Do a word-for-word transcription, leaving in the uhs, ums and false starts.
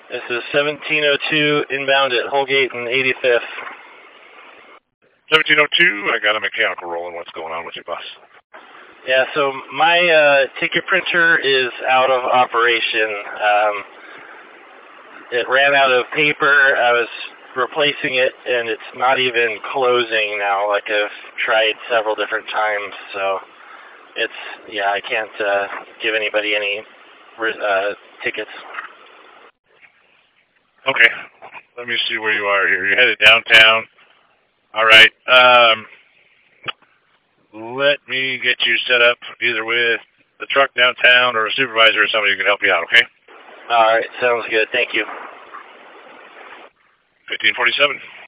This is seventeen oh two inbound at Holgate and eighty-fifth. seventeen oh two, I got a mechanical rolling. What's going on with your bus? Yeah, so my uh, ticket printer is out of operation. Um, it ran out of paper. I was replacing it, and it's not even closing now. Like I've tried several different times, so it's yeah, I can't uh, give anybody any uh, tickets. Okay, let me see where you are here. You're headed downtown. All right. Um, let me get you set up either with the truck downtown or a supervisor or somebody who can help you out, okay? All right, sounds good. Thank you. fifteen forty-seven.